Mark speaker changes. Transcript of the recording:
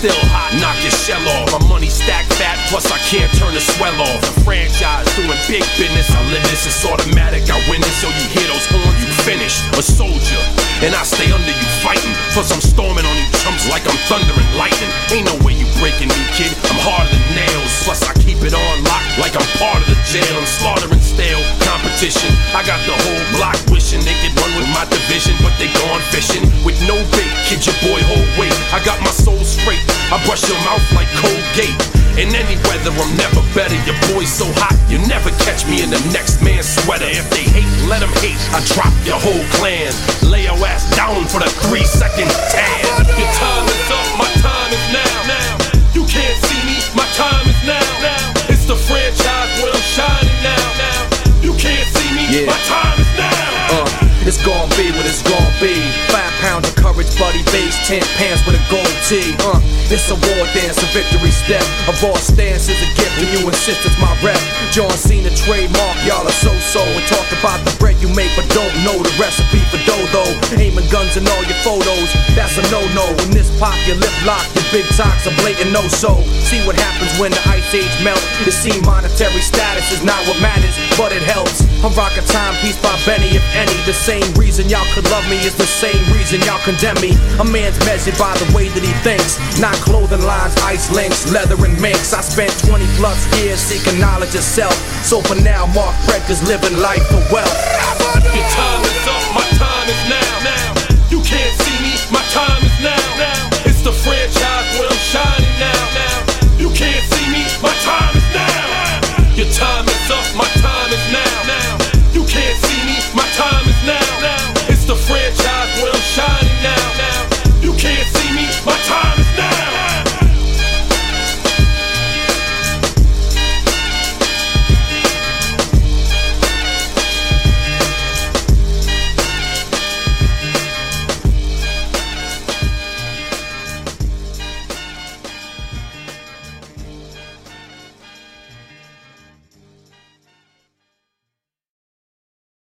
Speaker 1: still hot, knock your shell off. My money stacked fat, plus I can't turn the swell off. The franchise doing big business, I live this, it's automatic, I win this. So you hear those horns, you finished. A soldier, and I stay under you fighting. Plus I'm storming on you chumps like I'm thunder and lightning. Ain't no way you breaking me, kid, I'm harder than nails. Plus I keep it on lock like I'm part of the jail. I'm slaughtering stale competition. I got the whole block wishing they could run with my division, but they gone fishing with no bait. Kid, your boy hold weight. I got my soul straight. I brush your mouth like Colgate. In any weather, I'm never better. Your boy's so hot, you never catch me in the next man's sweater. If they hate, let them hate. I drop your whole clan. Lay your ass down for the 3-second tan. Your time is up, my time is now. You can't see me, my time is now. It's the franchise where I'm shining now. You can't see me, my time is now.
Speaker 2: It's gon' be what it's gon' be. 5 pounds of courage, buddy base, 10 pants with a gold tee. It's a war dance, a victory step. A raw stance is a gift, and you insist it's my rep. John Cena trademark, y'all are so-so. And talk about the bread you make, but don't know the recipe for dough. Aiming guns in all your photos, that's a no-no. When this pop, your lip lock, your big talks are blatant no-so. See what happens when the ice age melt. It seems monetary status is not what matters, but it helps. I'm rocking Timepiece by Benny, if any. The same reason y'all could love me is the same reason y'all condemn me. A man's measured by the way that he thinks, not clothing lines, ice links, leather and minks. I spent 20+ years seeking knowledge of self. So for now, Mark Fredker's living life for wealth.
Speaker 1: Your time